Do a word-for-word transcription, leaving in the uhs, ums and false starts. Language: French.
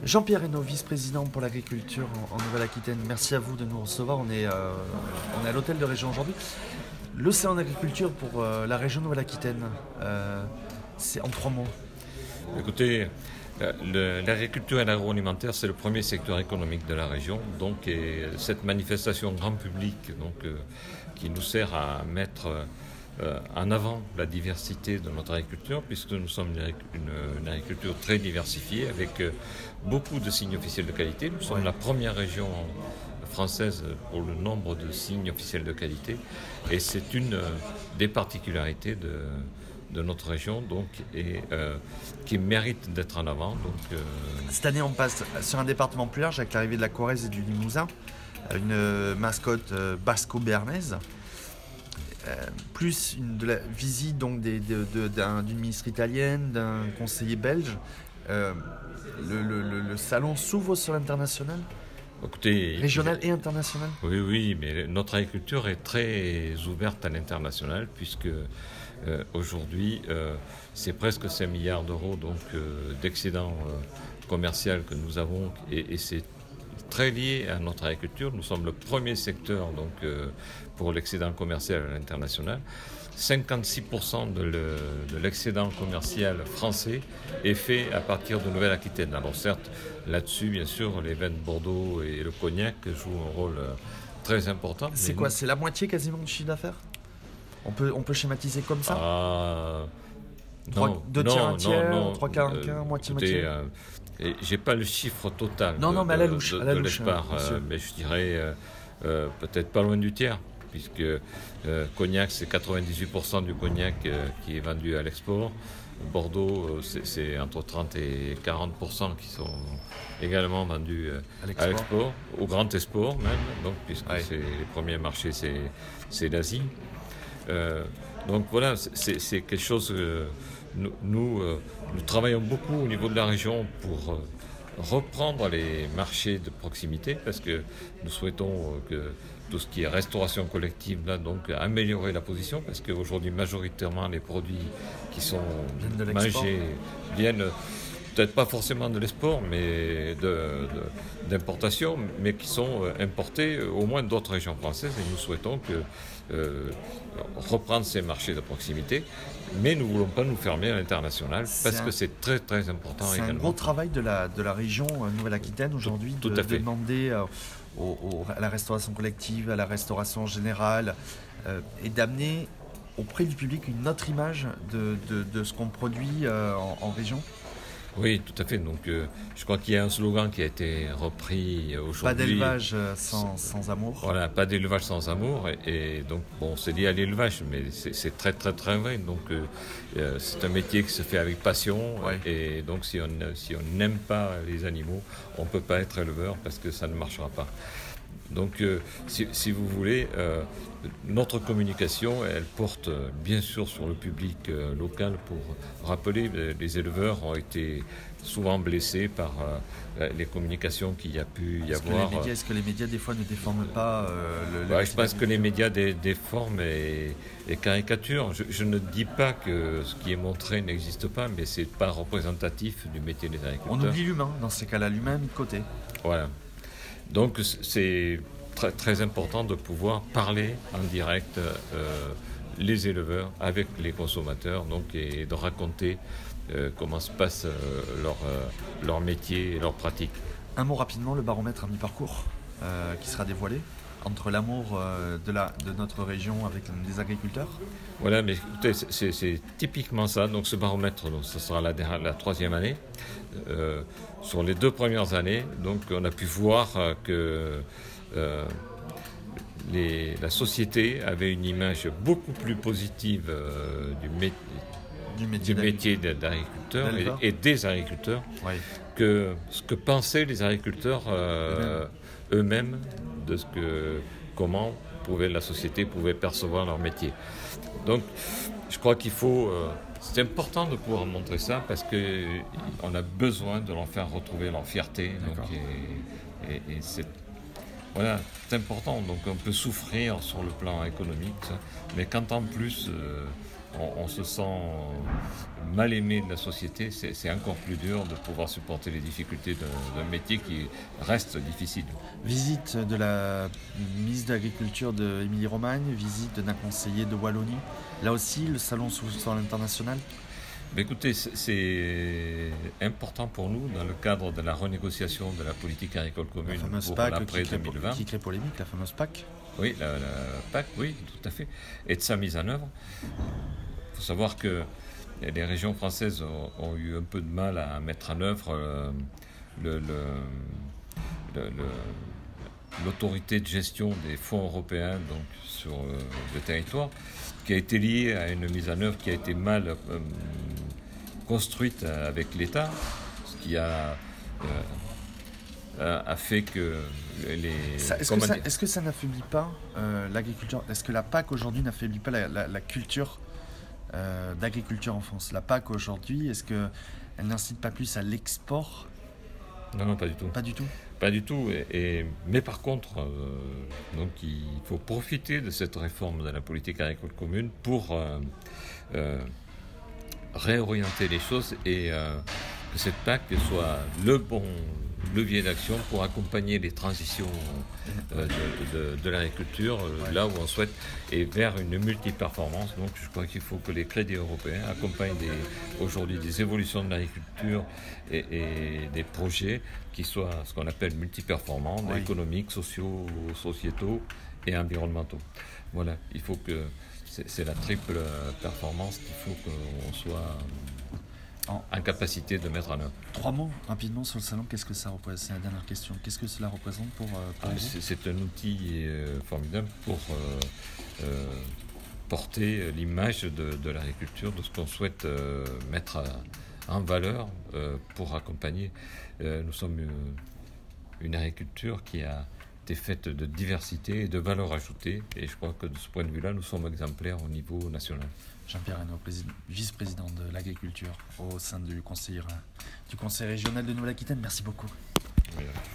Jean-Pierre Hesnaut, vice-président pour l'agriculture en, en Nouvelle-Aquitaine. Merci à vous de nous recevoir. On est, euh, on est à l'hôtel de région aujourd'hui. L'océan d'agriculture pour euh, la région Nouvelle-Aquitaine, euh, c'est en trois mots. Écoutez, le, l'agriculture et l'agroalimentaire, c'est le premier secteur économique de la région. Donc, et cette manifestation grand public donc, euh, qui nous sert à mettre euh, en avant la diversité de notre agriculture, puisque nous sommes une, une, une agriculture très diversifiée avec euh, beaucoup de signes officiels de qualité. Nous sommes ouais. la première région française pour le nombre de signes officiels de qualité. Et c'est une euh, des particularités de... de notre région, donc, et euh, qui mérite d'être en avant. Donc, euh... Cette année, on passe sur un département plus large avec l'arrivée de la Corrèze et du Limousin, une mascotte euh, basco-béarnaise, euh, plus une, de la visite donc, des, de, de, d'un, d'une ministre italienne, d'un conseiller belge. Euh, le, le, le, le salon s'ouvre sur l'international. Écoutez, régional et international. Oui, oui, mais notre agriculture est très ouverte à l'international, puisque Euh, aujourd'hui, euh, c'est presque cinq milliards d'euros donc, euh, d'excédent euh, commercial que nous avons et, et c'est très lié à notre agriculture. Nous sommes le premier secteur donc, euh, pour l'excédent commercial à l'international. cinquante-six pour cent de, le, de l'excédent commercial français est fait à partir de Nouvelle-Aquitaine. Alors certes, là-dessus, bien sûr, les vins de Bordeaux et le cognac jouent un rôle euh, très important. C'est quoi nous... C'est la moitié quasiment du chiffre d'affaires ? On peut, on peut schématiser comme ça euh, trois, non, Deux non, tiers, un tiers, non, non, trois quarts, un euh, quart, moitié, écoutez, moitié. Euh, j'ai pas le chiffre total non, de, non, mais à la louche, de, à la de louche, l'Espar, hein, euh, mais je dirais euh, euh, peut-être pas loin du tiers, puisque euh, cognac, c'est quatre-vingt-dix-huit pour cent du cognac euh, qui est vendu à l'export. Bordeaux, euh, c'est, c'est entre trente et quarante pour cent qui sont également vendus euh, à, l'export. à l'export, au grand export même, donc, puisque ouais. c'est, les premiers marchés, c'est, c'est l'Asie. Euh, donc voilà, c'est, c'est quelque chose que nous, nous, euh, nous travaillons beaucoup au niveau de la région pour euh, reprendre les marchés de proximité parce que nous souhaitons euh, que tout ce qui est restauration collective, là, donc améliorer la position parce qu'aujourd'hui majoritairement les produits qui sont mangés viennent peut-être pas forcément de l'export, mais de, de, d'importation, mais qui sont importés au moins d'autres régions françaises et nous souhaitons que Euh, reprendre ces marchés de proximité, mais nous ne voulons pas nous fermer à l'international c'est parce un, que c'est très très important c'est également. un gros travail de la, de la région Nouvelle-Aquitaine aujourd'hui tout, tout de, de demander euh, au, au, à la restauration collective, à la restauration générale euh, et d'amener auprès du public une autre image de, de, de ce qu'on produit euh, en, en région. Oui, tout à fait. Donc, euh, je crois qu'il y a un slogan qui a été repris aujourd'hui. Pas d'élevage sans, sans amour. Voilà, pas d'élevage sans amour. Et, et donc, bon, c'est lié à l'élevage, mais c'est, c'est très, très, très vrai. Donc, euh, c'est un métier qui se fait avec passion. Ouais. Et donc, si on si on n'aime pas les animaux, on ne peut pas être éleveur parce que ça ne marchera pas. Donc, euh, si, si vous voulez, euh, notre communication, elle porte euh, bien sûr sur le public euh, local pour rappeler que les éleveurs ont été souvent blessés par euh, les communications qu'il y a pu y est-ce avoir. Que les médias, est-ce que les médias, des fois, ne déforment pas euh, le, bah, le Je pense que les médias dé, déforment et, et caricaturent. Je, je ne dis pas que ce qui est montré n'existe pas, mais ce n'est pas représentatif du métier des agriculteurs. On oublie l'humain, dans ces cas-là, l'humain mis de côté. Voilà. Donc c'est très, très important de pouvoir parler en direct euh, les éleveurs avec les consommateurs donc, et de raconter euh, comment se passe euh, leur, euh, leur métier et leur pratique. Un mot rapidement, le baromètre à mi-parcours euh, qui sera dévoilé entre l'amour euh, de, la, de notre région avec les agriculteurs. Voilà, mais écoutez, c'est, c'est, c'est typiquement ça. Donc ce baromètre, donc, ce sera la, la troisième année. Euh, sur les deux premières années, donc on a pu voir euh, que euh, les, la société avait une image beaucoup plus positive euh, du, mé- du métier, du métier d'agriculteur et, et des agriculteurs oui. que ce que pensaient les agriculteurs euh, eux-mêmes de ce que comment pouvait la société pouvait percevoir leur métier. Donc, je crois qu'il faut, euh, c'est important de pouvoir montrer ça parce que on a besoin de leur faire retrouver leur fierté. Donc, et, et, et c'est voilà, c'est important. Donc, on peut souffrir sur le plan économique, ça, mais quand en plus euh, on, on se sent mal aimé de la société, c'est, c'est encore plus dur de pouvoir supporter les difficultés d'un, d'un métier qui reste difficile. Visite de la ministre de l'Agriculture de Émilie-Romagne, visite d'un conseiller de Wallonie. Là aussi, le salon s'ouvre à l'international. Mais écoutez, c'est important pour nous dans le cadre de la renégociation de la politique agricole commune pour l'après deux mille vingt. Qui crée polémique, la fameuse P A C. Oui, la, la P A C, oui, tout à fait. Et de sa mise en œuvre. Il faut savoir que les régions françaises ont, ont eu un peu de mal à mettre en œuvre euh, le, le, le, le, l'autorité de gestion des fonds européens donc, sur euh, le territoire, qui a été liée à une mise en œuvre qui a été mal euh, construite avec l'État, ce qui a, euh, a fait que les... Ça, est-ce, que ça, est-ce que ça n'affaiblit pas euh, l'agriculture? Est-ce que la P A C aujourd'hui n'affaiblit pas la, la, la culture euh, d'agriculture en France? La P A C aujourd'hui, est-ce qu'elle n'incite pas plus à l'export? Non, non, pas du tout. Pas du tout Pas du tout. Et, et, mais par contre, euh, donc il faut profiter de cette réforme de la politique agricole commune pour euh, euh, réorienter les choses et euh, que cette P A C soit le bon levier d'action pour accompagner les transitions euh, de, de, de l'agriculture, euh, là où on souhaite, et vers une multiperformance. Donc je crois qu'il faut que les crédits européens accompagnent des, aujourd'hui des évolutions de l'agriculture et, et des projets qui soient ce qu'on appelle multiperformants, oui. économiques, sociaux, sociétaux et environnementaux. Voilà, il faut que c'est, c'est la triple performance qu'il faut qu'on soit en, en capacité de mettre en œuvre. Trois mots rapidement sur le salon, qu'est-ce que ça représente? C'est la dernière question. Qu'est-ce que cela représente pour, pour ah, vous? c'est, c'est un outil euh, formidable pour euh, euh, porter l'image de, de l'agriculture, de ce qu'on souhaite euh, mettre à, en valeur euh, pour accompagner. Euh, nous sommes une, une agriculture qui a été faite de diversité et de valeur ajoutée, et je crois que de ce point de vue-là, nous sommes exemplaires au niveau national. Jean-Pierre Reynaud, vice-président de l'agriculture au sein du conseil, du conseil régional de Nouvelle-Aquitaine. Merci beaucoup. Oui.